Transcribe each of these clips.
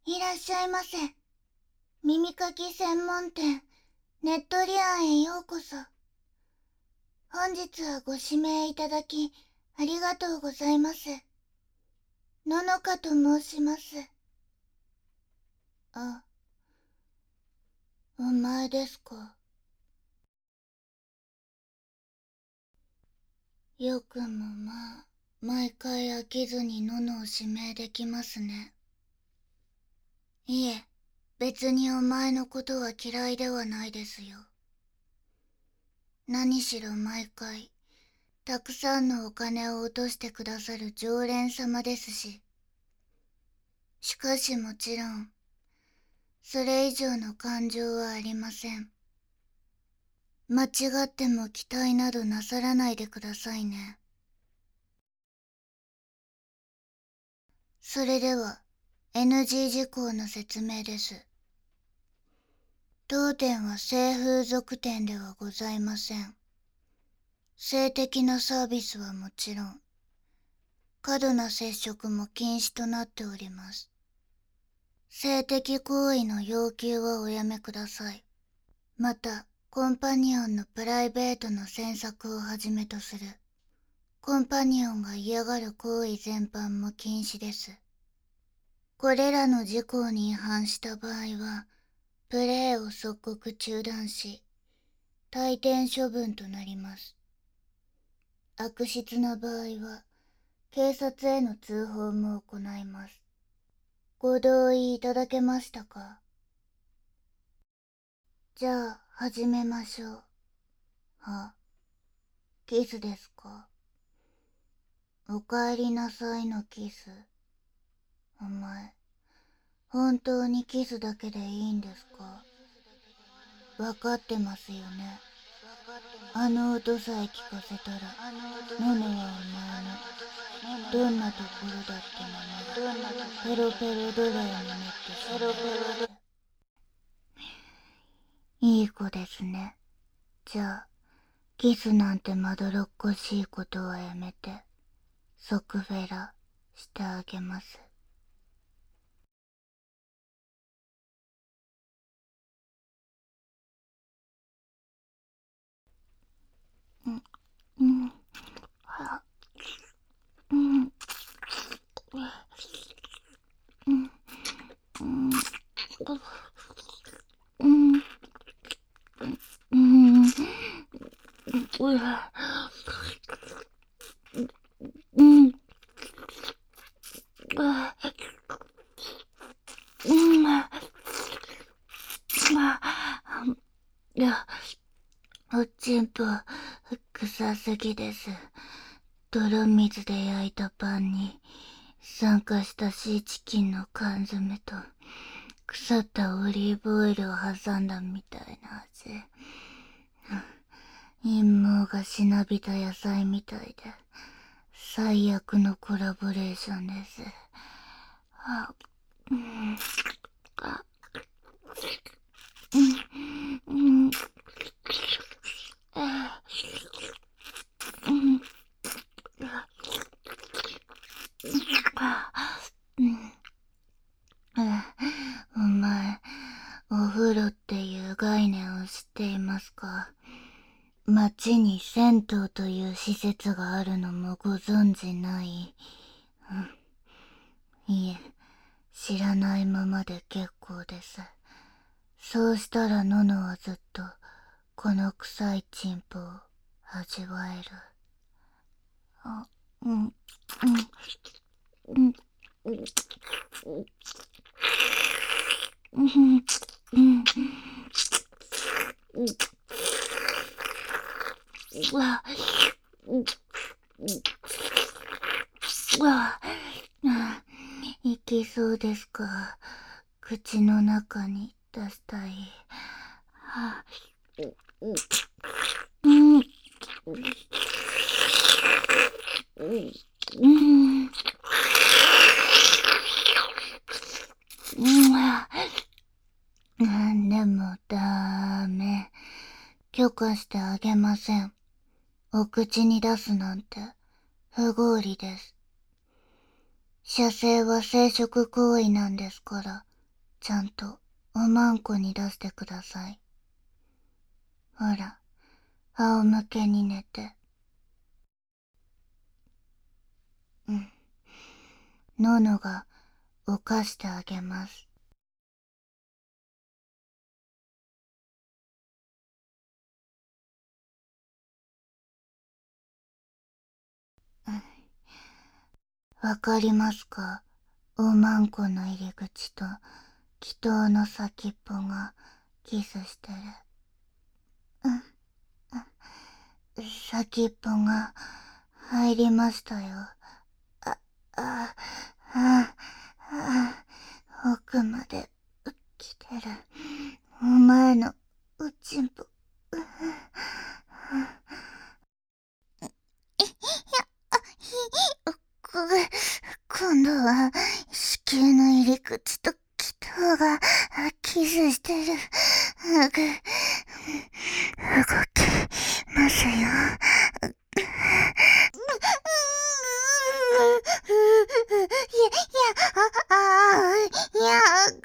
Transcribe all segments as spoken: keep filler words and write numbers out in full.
いらっしゃいませ。耳かき専門店、ネットリアンへようこそ。本日はご指名いただき、ありがとうございます。ののかと申します。あ、お前ですか。よくもまあ、毎回飽きずにののを指名できますね。いえ、別にお前のことは嫌いではないですよ。何しろ毎回、たくさんのお金を落としてくださる常連様ですし。しかしもちろん、それ以上の感情はありません。間違っても期待などなさらないでくださいね。それでは、エヌジー 事項の説明です。当店は性風俗店ではございません。性的なサービスはもちろん、過度な接触も禁止となっております。性的行為の要求はおやめください。また、コンパニオンのプライベートの詮索をはじめとする、コンパニオンが嫌がる行為全般も禁止です。これらの事項に違反した場合は、プレーを即刻中断し、退店処分となります。悪質な場合は、警察への通報も行います。ご同意いただけましたか？じゃあ、始めましょう。は、キスですか？おかえりなさいのキス。お前、本当にキスだけでいいんですか？わかってますよね。あの音さえ聞かせたら、ノノはお前の、どんなところだってもね、ペロペロ奴隷になってしまう。いい子ですね。じゃあ、キスなんてまどろっこしいことはやめて、即フェラしてあげます。うん、うん、は、うん、うん、うん、うん、うん、うん、うん、うん、いや、おちんぽ、臭すぎです。泥水で焼いたパンに、酸化したシーチキンの缶詰と、腐ったオリーブオイルを挟んだみたいな味。陰謀がしなびた野菜みたいで、最悪のコラボレーションです。あ、うん、あ、うん、うん、あ、うん、あ、うん、あ、お前、お風呂っていう概念を知っていますか？町に銭湯という施設があるのもご存じない？うん、いえ、知らないままで結構です。そうしたらののはずっとこの臭いチンポを味わえる。あ、うん、うん、うん、うん、うん、うん、うん、うわ、うん、うわ、あ、いけそうですか？口の中に出したい。はあ、うん、うん、うん、うん、うん、でもダメ。許可してあげません。お口に出すなんて不合理です。射精は生殖行為なんですから、 ちゃんとおまんこに出してください。ほら、仰向けに寝て。うん。ののが起かしてあげます。わかりますか？おまんこの入り口と祈祷の先っぽがキスしてる。うん。先っぽが入りましたよ。あ、あ、あ、あ、奥まで来てる。お前のうちんぽ。今度は子宮の入り口と祈祷がキスしてる。動きますよ。いや、いや、あ、あ、いや、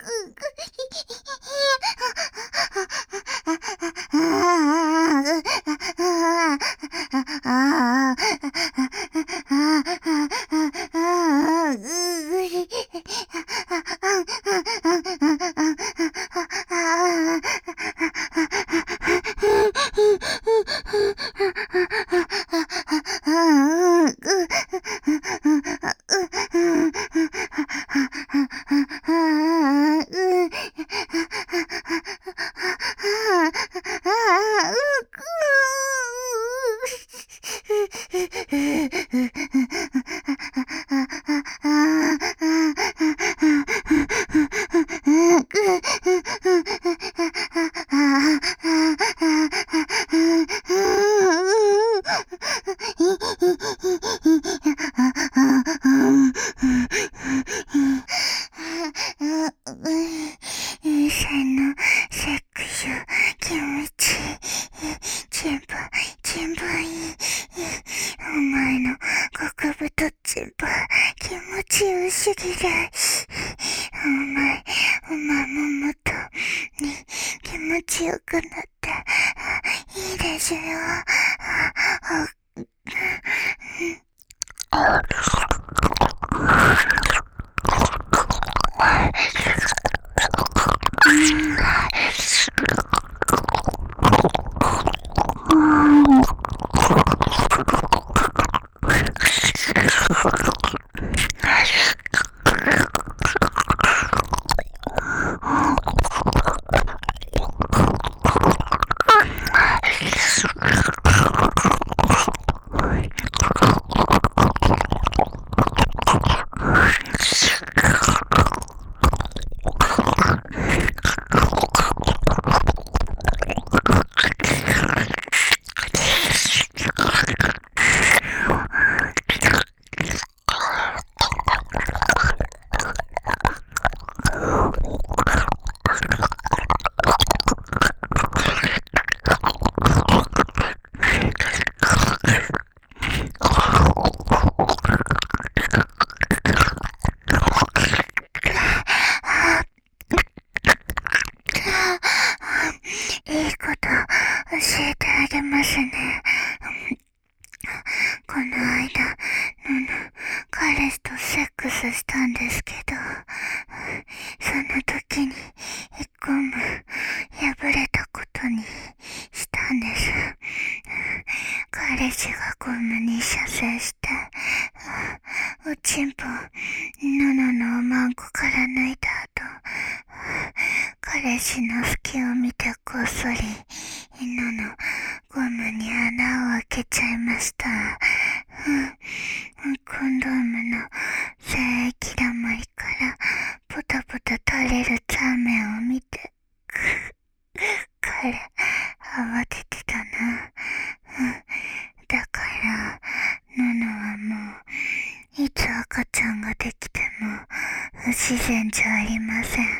強くなっていいですよ。いいこと教えてあげますね。この間、のの、彼氏とセックスしたんですけど、その時にゴム破れたことにしたんです。彼氏がゴムに射精して、おちんぽ、のののおまんこから抜いた後、彼氏の隙を見てこっそり、ののゴムに穴を開けちゃいました。コンドームの精液だまりからポタポタ垂れるザーメンを見て、彼、慌ててたな。だから、ののはもう、いつ赤ちゃんができても不自然じゃありません。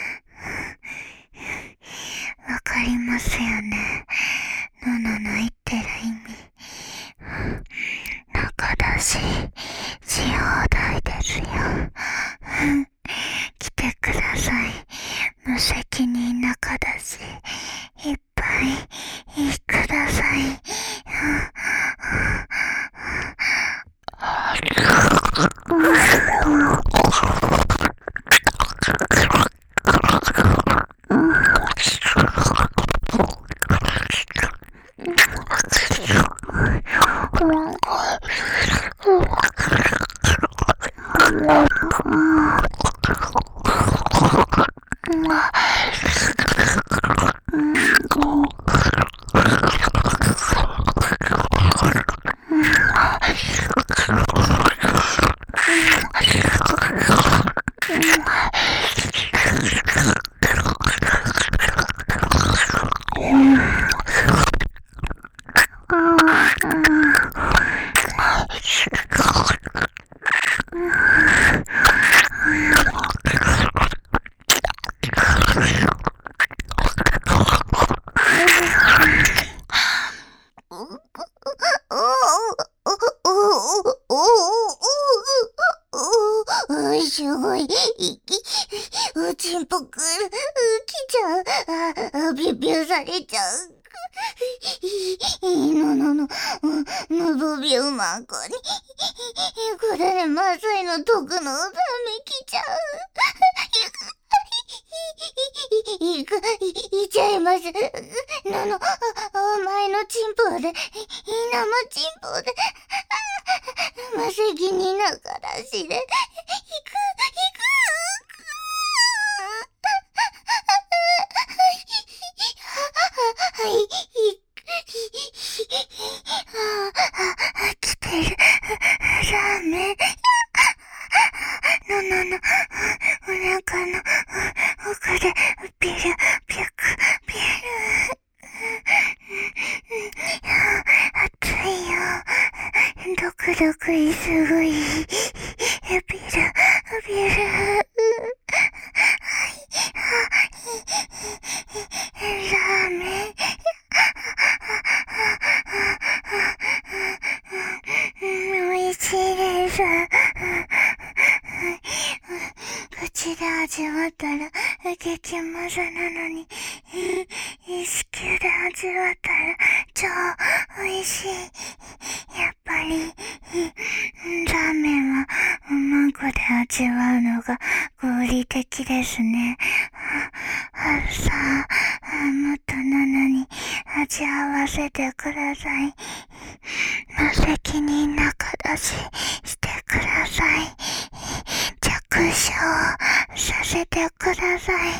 わかりますよね。ののの言ってる意味。中だし、し放題ですよ。来てください。 無責任な形、いっぱいください。すごい、いき、うちんぽく、きちゃう、あ、ビュビュされちゃう。いののの、のどびうまこに、これでまさいの毒のためきちゃう。い、い、い、いちゃいます。のの、お前のチンポで、いなまチンポで、無責任なからしで、いく、いく、はい、い、来てる、ラーメン。ののの、お腹の奥で、ピル、ピュク、ピル。熱いよ。ドクドクいすごい。ピル、ピル。ラーメン。美味しいです。口で味わったら激まずなのに、意識で味わったら超美味しい。やっぱりラーメンは卵で味わうのが合理的ですね。さあ、もっとなのに味合わせてください。無責任な形してください。着手させてください。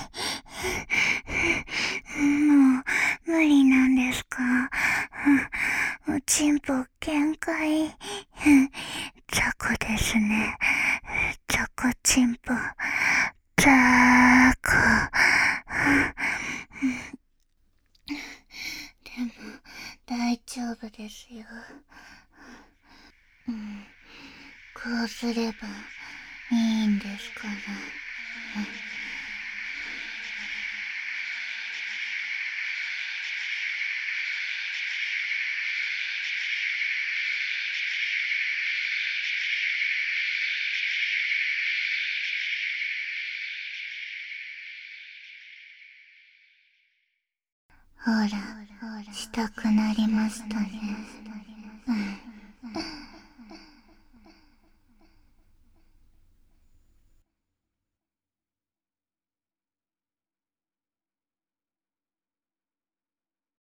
もう無理なんですか？おちんぽ限界。雑魚ですね。雑魚ちんぽ。雑魚。でも大丈夫ですよ。うん、こうすればいいんですから。ほら、したくなりましたね。うん